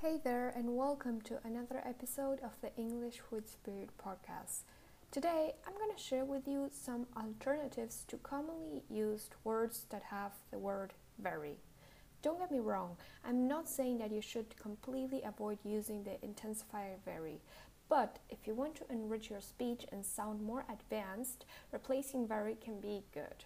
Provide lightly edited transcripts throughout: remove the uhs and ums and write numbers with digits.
Hey there, and welcome to another episode of the English with Spirit podcast. Today, I'm going to share with you some alternatives to commonly used words that have the word very. Don't get me wrong, I'm not saying that you should completely avoid using the intensifier very, but if you want to enrich your speech and sound more advanced, replacing very can be good.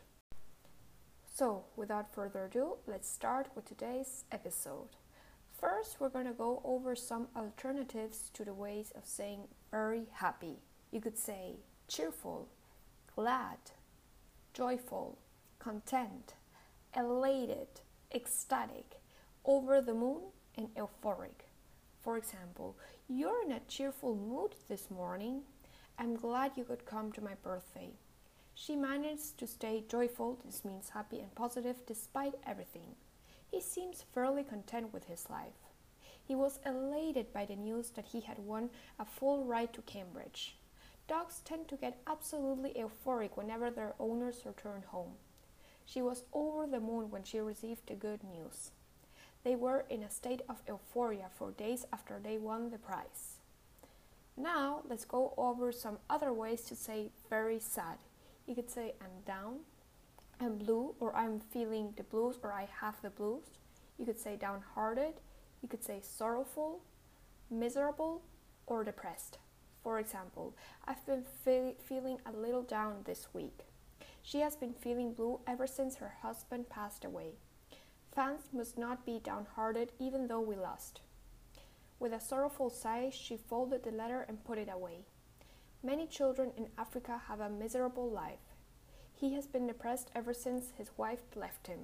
So, without further ado, let's start with today's episode. First, we're going to go over some alternatives to the ways of saying very happy. You could say cheerful, glad, joyful, content, elated, ecstatic, over the moon, and euphoric. For example, you're in a cheerful mood this morning. I'm glad you could come to my birthday. She managed to stay joyful. This means happy and positive despite everything. He seems fairly content with his life. He was elated by the news that he had won a full ride to Cambridge. Dogs tend to get absolutely euphoric whenever their owners return home. She was over the moon when she received the good news. They were in a state of euphoria for days after they won the prize. Now, let's go over some other ways to say very sad. You could say I'm down, I'm blue, or I'm feeling the blues, or I have the blues. You could say downhearted. You could say sorrowful, miserable, or depressed. For example, I've been feeling a little down this week. She has been feeling blue ever since her husband passed away. Fans must not be downhearted even though we lost. With a sorrowful sigh, she folded the letter and put it away. Many children in Africa have a miserable life. He has been depressed ever since his wife left him.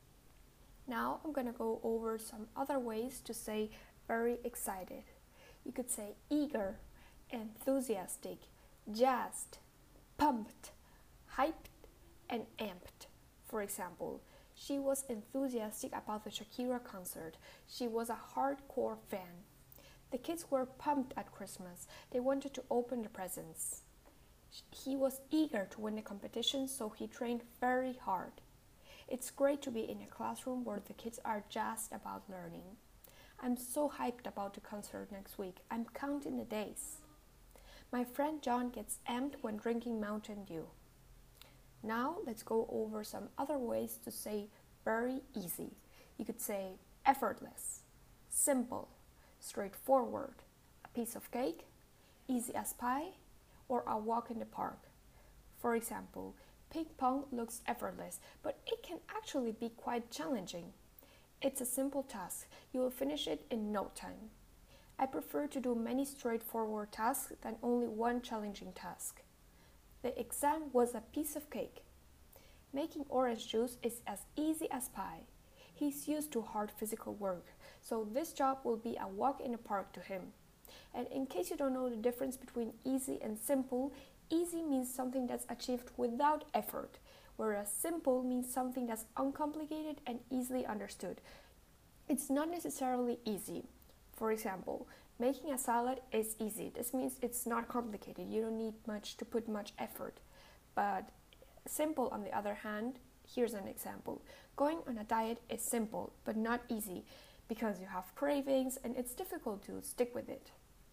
Now I'm going to go over some other ways to say very excited. You could say eager, enthusiastic, jazzed, pumped, hyped, and amped. For example, she was enthusiastic about the Shakira concert. She was a hardcore fan. The kids were pumped at Christmas. They wanted to open the presents. He was eager to win the competition, so he trained very hard. It's great to be in a classroom where the kids are jazzed about learning. I'm so hyped about the concert next week. I'm counting the days. My friend John gets amped when drinking Mountain Dew. Now let's go over some other ways to say very easy. You could say effortless, simple, straightforward, a piece of cake, easy as pie, or a walk in the park. For example, ping pong looks effortless, but it can actually be quite challenging. It's a simple task. You will finish it in no time. I prefer to do many straightforward tasks than only one challenging task. The exam was a piece of cake. Making orange juice is as easy as pie. He's used to hard physical work, so this job will be a walk in the park to him. And in case you don't know the difference between easy and simple, easy means something that's achieved without effort, whereas simple means something that's uncomplicated and easily understood. It's not necessarily easy. For example, making a salad is easy. This means it's not complicated. You don't need to put much effort. But simple, on the other hand, here's an example. Going on a diet is simple, but not easy, because you have cravings and it's difficult to stick with it.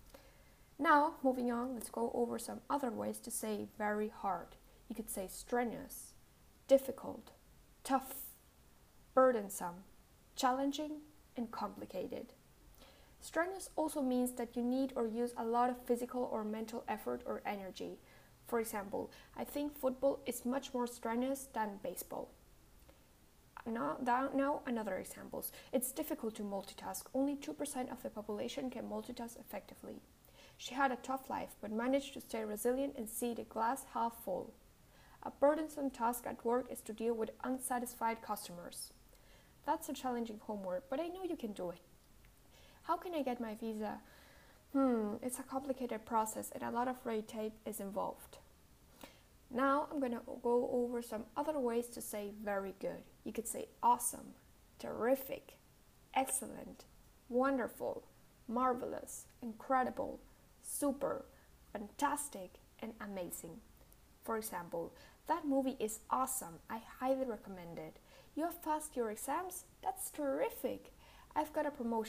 Now, moving on, let's go over some other ways to say very hard. You could say strenuous, difficult, tough, burdensome, challenging, and complicated. Strenuous also means that you need or use a lot of physical or mental effort or energy. For example, I think football is much more strenuous than baseball. Now another examples. It's difficult to multitask. Only 2% of the population can multitask effectively. She had a tough life, but managed to stay resilient and see the glass half full. A burdensome task at work is to deal with unsatisfied customers. That's a challenging homework, but I know you can do it. How can I get my visa? It's a complicated process and a lot of red tape is involved. Now I'm going to go over some other ways to say very good. You could say awesome, terrific, excellent, wonderful, marvelous, incredible, super, fantastic, and amazing. For example, that movie is awesome. I highly recommend it. You have passed your exams? That's terrific. I've got a promotion.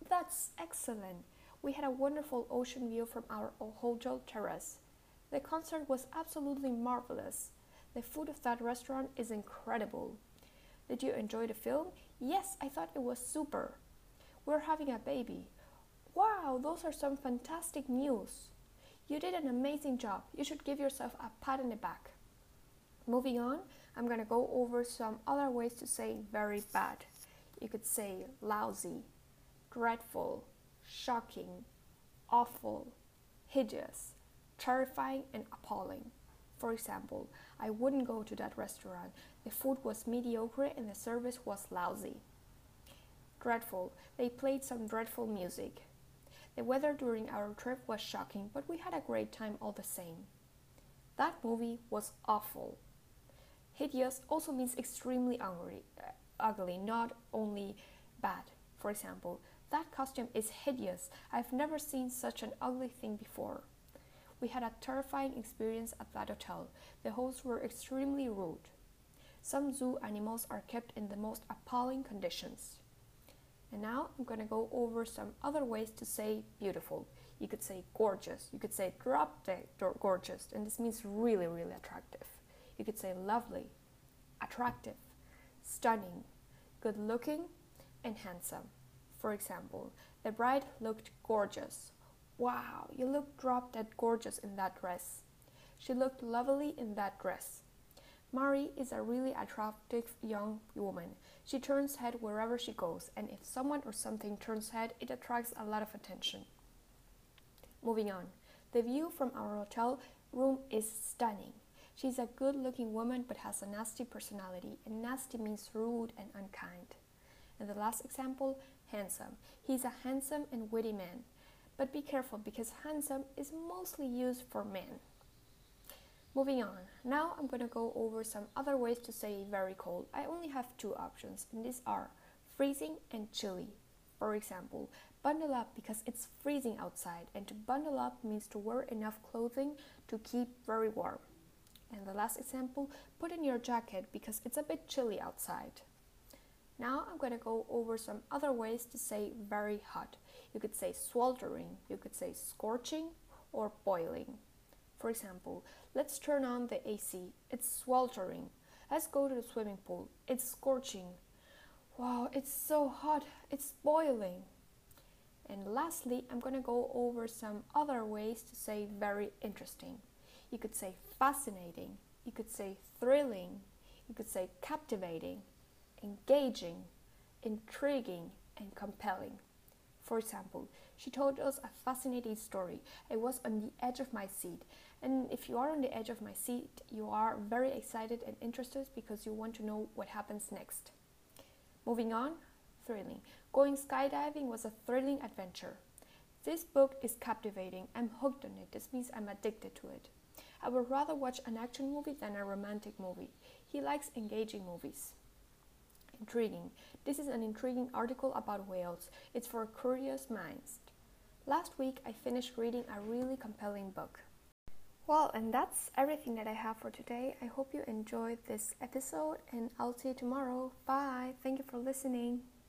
That's excellent. We had a wonderful ocean view from our hotel terrace. The concert was absolutely marvelous. The food of that restaurant is incredible. Did you enjoy the film? Yes, I thought it was super. We're having a baby. Wow, those are some fantastic news. You did an amazing job. You should give yourself a pat on the back. Moving on, I'm going to go over some other ways to say very bad. You could say lousy, dreadful, shocking, awful, hideous, terrifying, and appalling. For example, I wouldn't go to that restaurant. The food was mediocre and the service was lousy. Dreadful. They played some dreadful music. The weather during our trip was shocking, but we had a great time all the same. That movie was awful. Hideous also means extremely ugly, not only bad. For example, that costume is hideous. I've never seen such an ugly thing before. We had a terrifying experience at that hotel. The hosts were extremely rude. Some zoo animals are kept in the most appalling conditions. And now I'm going to go over some other ways to say beautiful. You could say gorgeous. You could say drop dead gorgeous, and this means really, really attractive. You could say lovely, attractive, stunning, good looking, and handsome. For example, the bride looked gorgeous. Wow, you look drop dead gorgeous in that dress. She looked lovely in that dress. Mari is a really attractive young woman. She turns head wherever she goes, and if someone or something turns head, it attracts a lot of attention. Moving on, the view from our hotel room is stunning. She's a good-looking woman but has a nasty personality, and nasty means rude and unkind. And the last example, handsome. He's a handsome and witty man. But be careful because handsome is mostly used for men. Moving on, now I'm going to go over some other ways to say very cold. I only have two options, and these are freezing and chilly. For example, bundle up because it's freezing outside, and to bundle up means to wear enough clothing to keep very warm. And the last example, put in your jacket because it's a bit chilly outside. Now I'm going to go over some other ways to say very hot. You could say sweltering, you could say scorching, or boiling. For example, let's turn on the AC. It's sweltering. Let's go to the swimming pool. It's scorching. Wow, it's so hot. It's boiling. And lastly, I'm going to go over some other ways to say very interesting. You could say fascinating. You could say thrilling. You could say captivating, engaging, intriguing, and compelling. For example, she told us a fascinating story. I was on the edge of my seat. And if you are on the edge of my seat, you are very excited and interested because you want to know what happens next. Moving on, thrilling. Going skydiving was a thrilling adventure. This book is captivating. I'm hooked on it. This means I'm addicted to it. I would rather watch an action movie than a romantic movie. He likes engaging movies. Intriguing. This is an intriguing article about whales. It's for curious minds. Last week, I finished reading a really compelling book. Well, and that's everything that I have for today. I hope you enjoyed this episode, and I'll see you tomorrow. Bye. Thank you for listening.